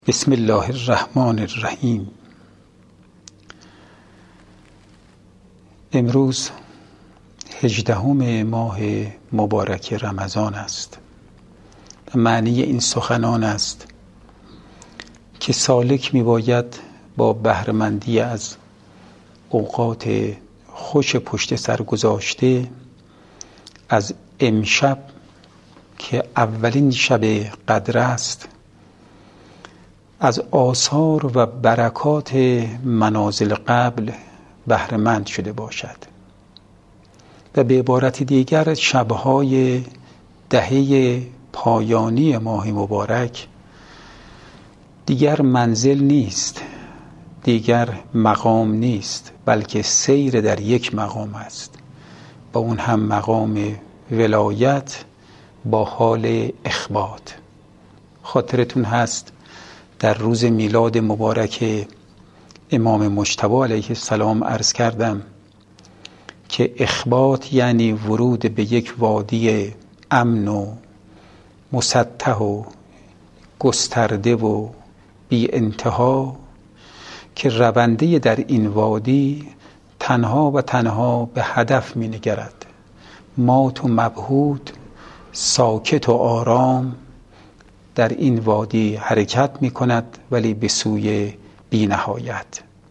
بسم الله الرحمن الرحیم. امروز 18 ماه مبارک رمضان است. معنی این سخنان است که سالک می‌باید با بهره‌مندی از اوقات خوش پشت سر گذاشته از امشب که اولین شب قدر است، از آثار و برکات منازل قبل بهره‌مند شده باشد و به عبارت دیگر شب‌های دهه پایانی ماه مبارک دیگر منزل نیست، دیگر مقام نیست، بلکه سیر در یک مقام است و اون هم مقام ولایت با حال اخبات. خاطرتون هست در روز میلاد مبارک امام مجتبی علیه السلام عرض کردم که اخبات یعنی ورود به یک وادی امن و مسطح و گسترده و بی انتها که رونده در این وادی تنها و تنها به هدف می نگرد، مات و مبهوت، ساکت و آرام در این وادی حرکت می کند، ولی به سوی بی نهایت.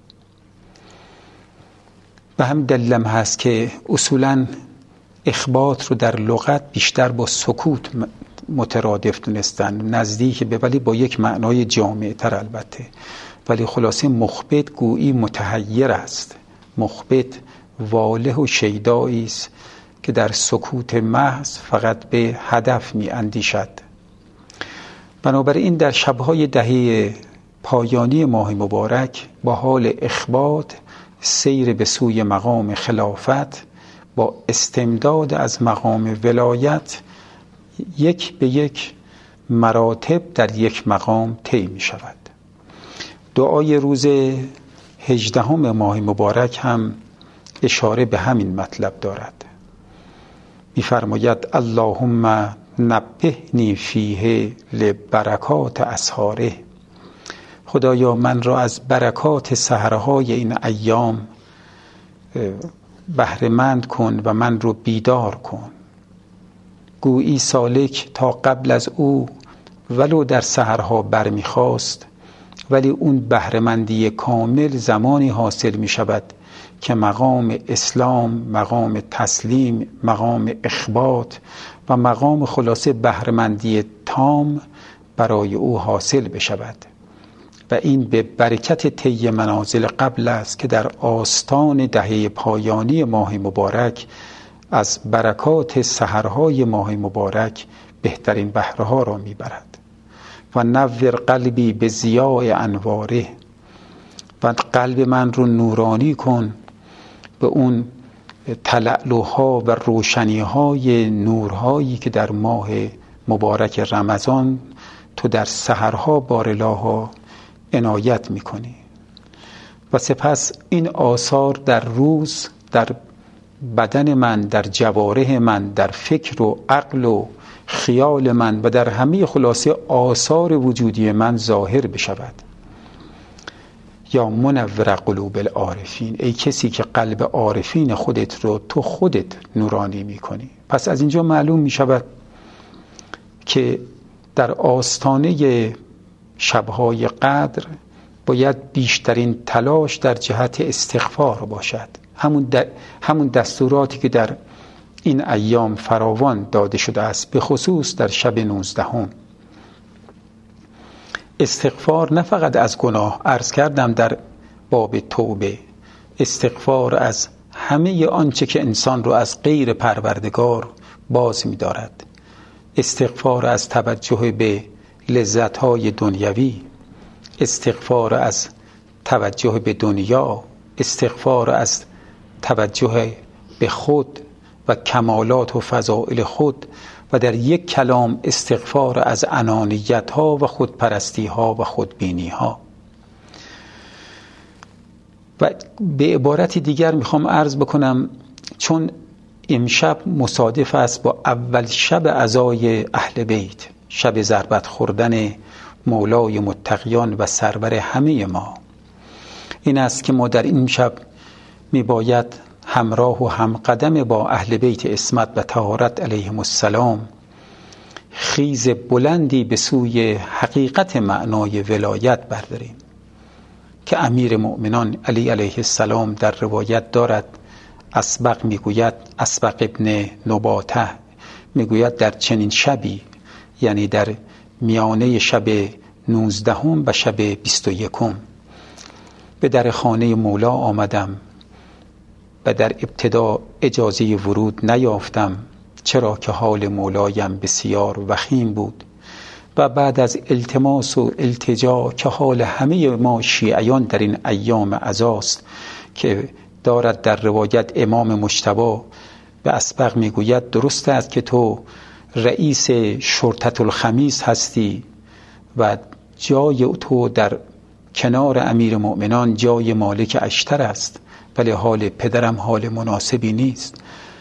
و هم دلم هست که اصولاً اخبات رو در لغت بیشتر با سکوت مترادف دونستن، نزدیک به، ولی با یک معنای جامع تر البته. ولی خلاصه مخبت گویی متحیر است، مخبت واله و شیدایی است که در سکوت محض فقط به هدف می اندیشد. بنابراین در شب‌های دهه پایانی ماه مبارک با حال اخبات سیر به سوی مقام خلافت با استمداد از مقام ولایت یک به یک مراتب در یک مقام طی می شود. دعای روز 18 ماه مبارک هم اشاره به همین مطلب دارد. می فرماید اللهم نبهنی فیه لبرکات اسحاره. خدایا من را از برکات سحرهای این ایام بهره‌مند کن و من رو بیدار کن. گویی سالک تا قبل از او ولو در سحرها برمیخواست، ولی اون بهره‌مندی کامل زمانی حاصل می شود که مقام اسلام، مقام تسلیم، مقام اخبات و مقام خلاصه بهره‌مندی تام برای او حاصل بشود. و این به برکت طی منازل قبل است که در آستان دهه پایانی ماه مبارک از برکات سحرهای ماه مبارک بهترین بهره‌ها را میبرد. و نور قلبی به ضیاء انواره، و قلب من رو نورانی کن به اون تلألؤها و روشنی‌های نورهایی که در ماه مبارک رمضان تو در سحرها بارلاها عنایت می‌کنی. و سپس این آثار در روز در بدن من، در جوارح من، در فکر و عقل و خیال من و در همه خلاصه آثار وجودی من ظاهر بشود. یا منور قلوب العارفین، ای کسی که قلب عارفین خودت رو تو خودت نورانی میکنی. پس از اینجا معلوم میشود که در آستانه شبهای قدر باید بیشترین تلاش در جهت استغفار باشد. همون دستوراتی که در این ایام فراوان داده شده است، به خصوص در شب 19. استغفار نه فقط از گناه، عرض کردم در باب توبه، استغفار از همه آنچه که انسان رو از غیر پروردگار باز می دارد. استغفار از توجه به لذت‌های دنیوی، استغفار از توجه به دنیا، استغفار از توجه به خود و کمالات و فضائل خود، و در یک کلام استغفار از انانیت‌ها و خودپرستی‌ها و خودبینی‌ها. و به عبارت دیگر میخوام عرض بکنم چون امشب مصادف است با اول شب عزای اهل بیت، شب ضربت خوردن مولای متقیان و سرور همه ما این است که ما در این شب میباید همراه و همقدم با اهل بیت عصمت و طهارت علیهم السلام خیز بلندی به سوی حقیقت معنای ولایت برداریم که امیر مؤمنان علی علیه السلام در روایت دارد. اسبق میگوید، اسبق ابن نباته میگوید در چنین شبی، یعنی در میانه شب 19 و شب 21 به در خانه مولا آمدم و در ابتدا اجازه ورود نیافتم، چرا که حال مولایم بسیار وخیم بود و بعد از التماس و التجا که حال همه ما شیعیان در این ایام عزاست که دارد در روایت امام مجتبی به اسبق میگوید درست است که تو رئیس شرطة الخمیس هستی و جای تو در کنار امیر مؤمنان جای مالک اشتر است، ولی حال پدرم حال مناسبی نیست،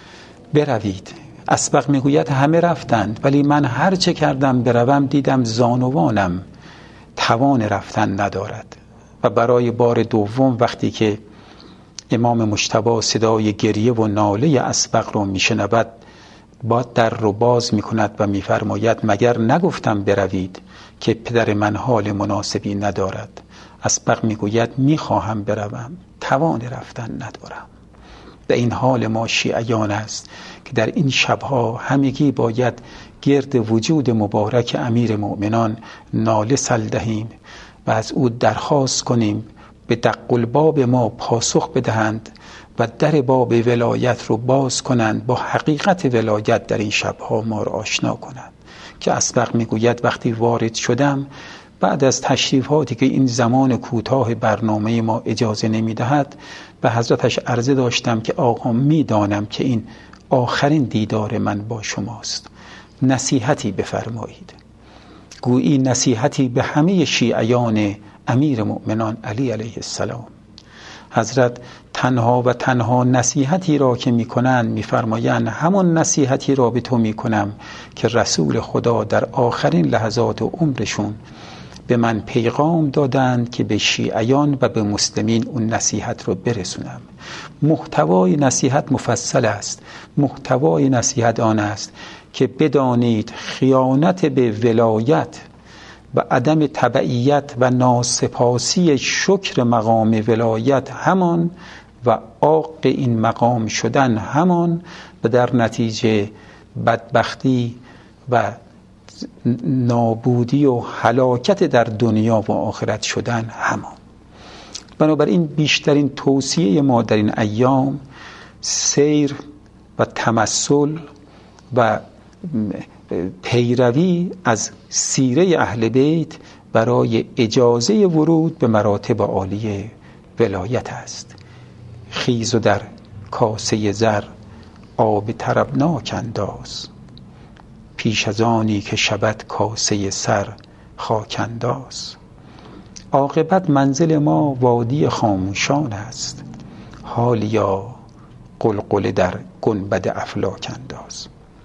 بروید. اسبق میگوید همه رفتند ولی من هر چه کردم بروم دیدم زانوانم توان رفتن ندارد و برای بار دوم وقتی که امام مجتبی صدای گریه و ناله اسبق رو میشنود با در رو باز میکند و میفرماید مگر نگفتم بروید که پدر من حال مناسبی ندارد. اسبق میگوید میخواهم بروم توان رفتن ندارم. به این حال ما شیعیان است که در این شبها همگی باید گرد وجود مبارک امیر مؤمنان ناله سل دهیم و از او درخواست کنیم به دق الباب ما پاسخ بدهند و در باب ولایت رو باز کنند، با حقیقت ولایت در این شبها ما رو آشنا کنند. که اسبق میگوید وقتی وارد شدم بعد از تشریفاتی که این زمان کوتاه برنامه ما اجازه نمیدهد به حضرتش عرضه داشتم که آقا میدانم که این آخرین دیدار من با شماست، نصیحتی بفرمایید. گویی نصیحتی به همه شیعیان امیر مؤمنان علی علیه السلام. حضرت تنها و تنها نصیحتی را که میکنند میفرمایند همون نصیحتی را به تو میکنم که رسول خدا در آخرین لحظات عمرشون به من پیغام دادند که به شیعیان و به مسلمین اون نصیحت رو برسونم. محتوای نصیحت مفصل است. محتوای نصیحت آن است که بدانید خیانت به ولایت و عدم تبعیت و ناسپاسی شکر مقام ولایت همان و عاق این مقام شدن همان و در نتیجه بدبختی و نابودی و هلاکت در دنیا و آخرت شدن همان. بنابراین بیشترین توصیه ما در این ایام سیر و تمثل و پیروی از سیره اهل بیت برای اجازه ورود به مراتب عالی ولایت است. خیز و در کاسه زر آب طربناک انداز، پیش از آنی که شود کاسه سر خاک انداز. عاقبت منزل ما وادی خاموشان است، حالیا قلقل در گنبد افلاک انداز.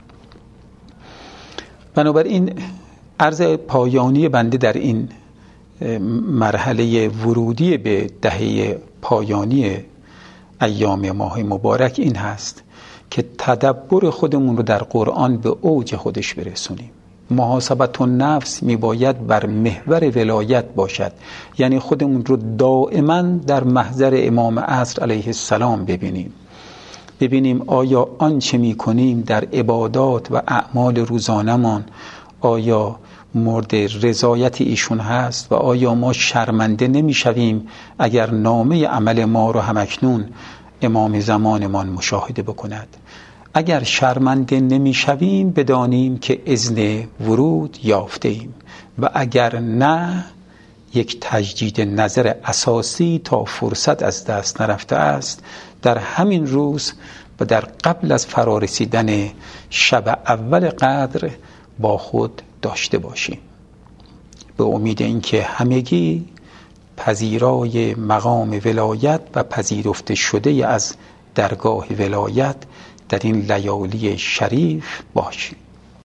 بنابراین عرض پایانی بنده در این مرحله ورودی به دهه پایانی ایام ماه مبارک این هست که تدبر خودمون رو در قرآن به اوج خودش برسونیم. محاسبت النفس میباید بر محور ولایت باشد، یعنی خودمون رو دائما در محضر امام عصر علیه السلام ببینیم آیا آنچه میکنیم در عبادات و اعمال روزانمان آیا مورد رضایت ایشون هست و آیا ما شرمنده نمیشویم اگر نامه عمل ما رو همکنون امام زمانمان مشاهده بکند. اگر شرمنده نمیشویم بدانیم که اذن ورود یافته ایم و اگر نه یک تجدید نظر اساسی تا فرصت از دست نرفته است در همین روز و در قبل از فرارسیدن شب اول قدر با خود داشته باشیم، به امید اینکه همگی پذیرای مقام ولایت و پذیرفته شده از درگاه ولایت در این لیالی شریف باشیم.